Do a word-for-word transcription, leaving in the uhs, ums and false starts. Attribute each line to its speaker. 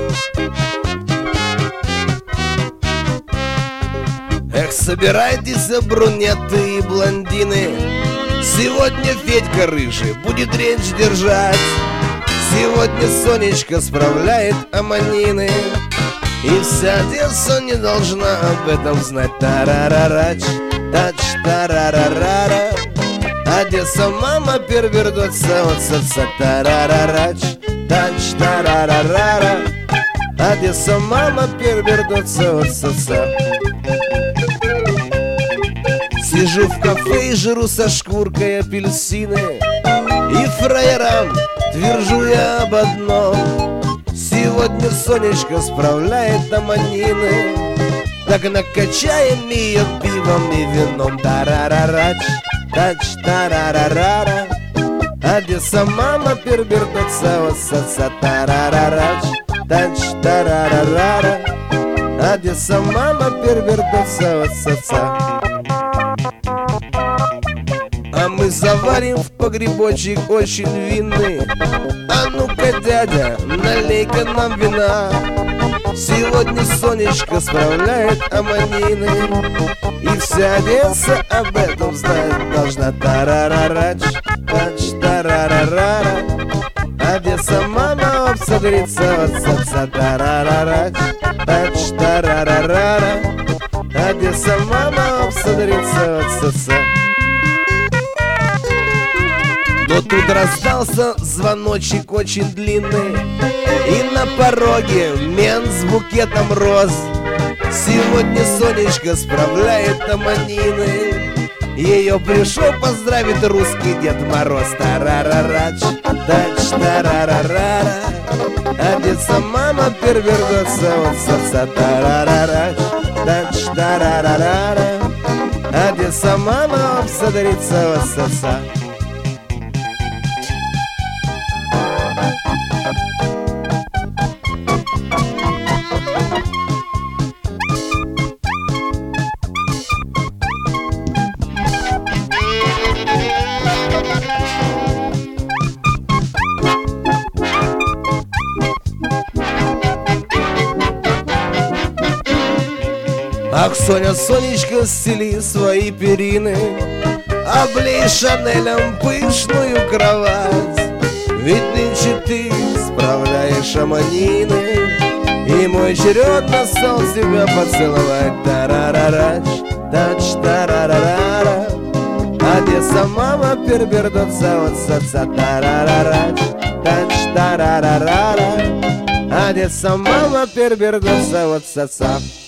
Speaker 1: Эх, собирайтесь, брюнеты и блондины, сегодня Федька рыжий будет речь держать. Сегодня Сонечка справляет аманины, и вся Одесса не должна об этом знать. Тарарарач, тач, тарарарара. Одесса, мама, первернется от сердца. Тарарарач, тач, тарарарара. Одесса, мама, первернется от сердца. Сижу в кафе и жру со шкуркой апельсины, и фраерам твержу я об одном: сегодня Сонечка справляет аманины. Так накачаем ее пивом и вином. Тарарарач, тач, тарарарара. Одесса, мама, первернется от сердца. Тарарарач, тач, тарарарара. Одесса, мама, первернется от сердца. А мы заварим в погребочек очень винный. А ну-ка, дядя, налей-ка нам вина. Сегодня Сонечка справляет аманины, и вся Одесса об этом знать должна. Тарарарач, тач, тарарарара. Одесса, мама, обсогрится от сердца. Тарарарач, тач, тарарарара. Одесса, мама, обсогрится от сердца. Но тут раздался звоночек очень длинный, и на пороге мент с букетом роз. Сегодня Сонечка справляет аманины, ее пришел поздравить русский Дед Мороз. Тарарарач, тач, тарарарара. Одесса, мама, первернется от сердца. Тарарарач, тач, тарарарара. Одесса, мама, обсодрится от сердца. Ах, Соня, Сонечка, стели свои перины, облей Шанелем пышную кровать. Ведь нынче ты справляешь аманины, и мой черед настал тебя поцеловать. Тарарарач, тач, тарарарара. Одесса, мама, первернется от сердца. Тарарарач, тач, тарарарара. Одесса, мама, первернется от сердца.